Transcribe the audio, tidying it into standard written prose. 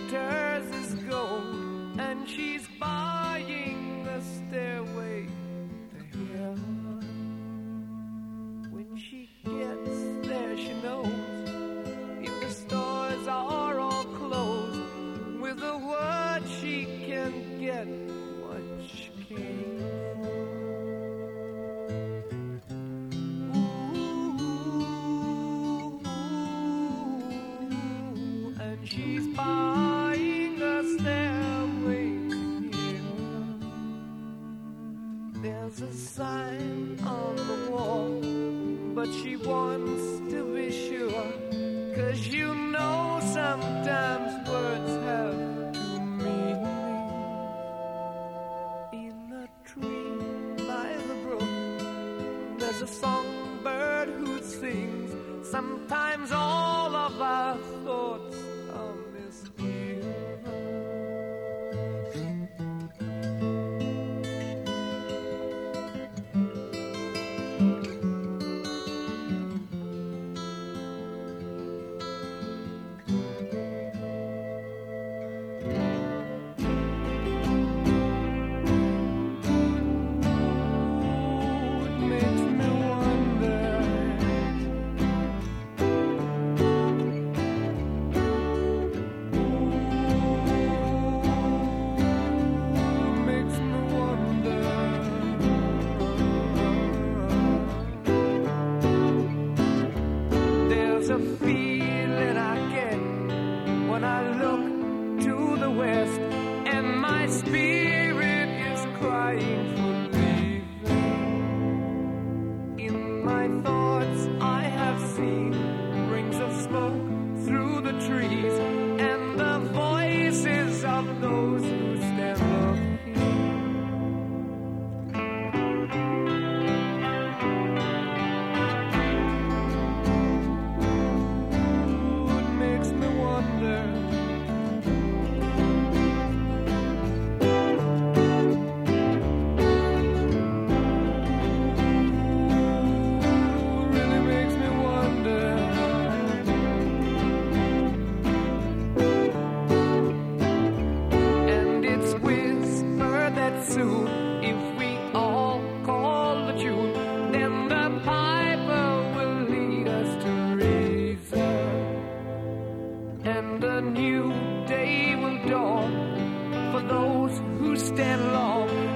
glitters as gold, and she's buying a stairway to heaven. When she gets there, she knows if the stores are all closed, with a word she can get what she came for. Ooh, and she's buying a stairway here. There's a sign on the wall, but she wants to be sure, 'cause you know sometimes words have two meanings. In a tree by the brook, there's a songbird who sings. Sometimes all of our thoughts are misgiven. A feeling I get when I look to the west, and my spirit is crying for leaving. In my thoughts I have seen rings of smoke through the trees, and the voices of those who stand up here. Soon, if we all call the tune, then the piper will lead us to reason, and a new day will dawn for those who stand long.